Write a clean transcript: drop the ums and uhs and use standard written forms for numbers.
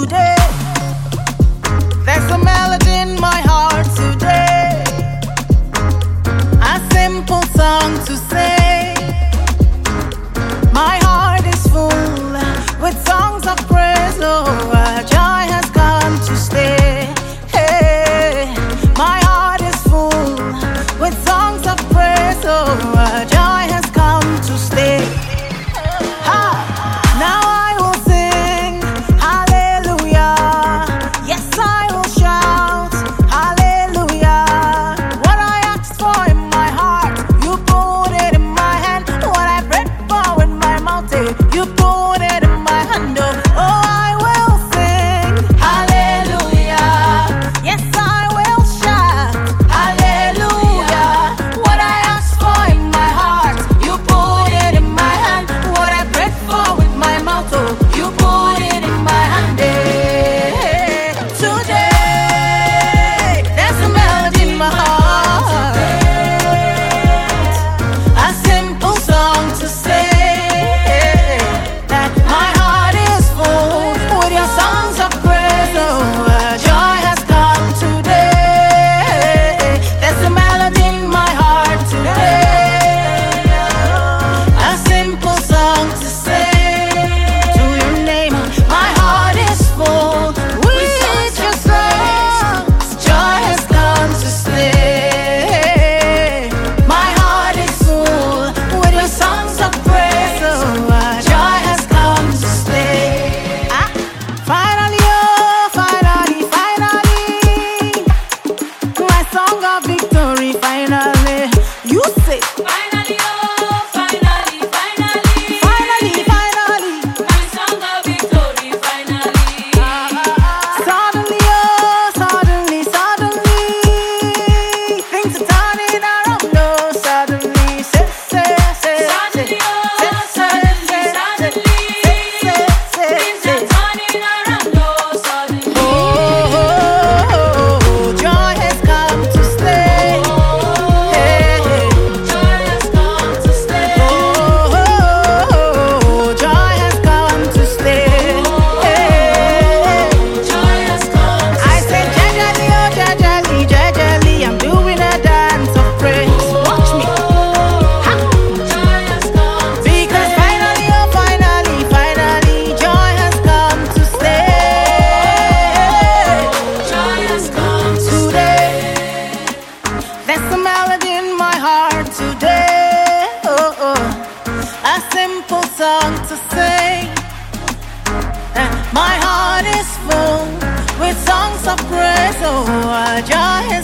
today. There's a melody in my heart today, a simple song to say. My heart is full with songs of praise. Oh, joy has come to stay. Hey, my heart is full with songs of praise. Oh, joy has come to stay. Now I will sing hallelujah. Yes, I will shout hallelujah. What I asked for in my heart, you put it in my hand. What I prayed for in my mouth, you put it in my hand. Oh, I will sing hallelujah. Yes, I will shout hallelujah. What I asked for in my heart, you put it in my hand. What I prayed for with my mouth, you put it in my hand. Today, there's a melody in my heart, a simple song to say that my heart is full with your songs of praise. Oh, joy has come today. There's a melody in my heart today, a simple song to say to your name. My heart is full with your songs. Joy has come to stay. My heart is full with your songs of praise. Oh, joy has come to stay. Finally, oh, finally, finally, my song of victory. Finally, you say. Finally, oh, finally, finally, Finally, finally. my song of victory, finally. Suddenly, oh, suddenly, suddenly, things are turning around. Oh, suddenly, say, Suddenly, oh, suddenly, things are turning around, oh, suddenly. Oh, joy has come to stay. Joy has come to stay. Oh, joy has come to stay. Joy has come to I said, jajali, oh, jajali, jajali, I'm doing a dance of praise. Watch me. Ha. Joy has come to Because finally, oh, finally, finally, joy has come to stay. Joy has come to Today, there's a melody in my heart today. Oh, oh, a simple song to say. My heart is full with songs of praise. Oh, joy has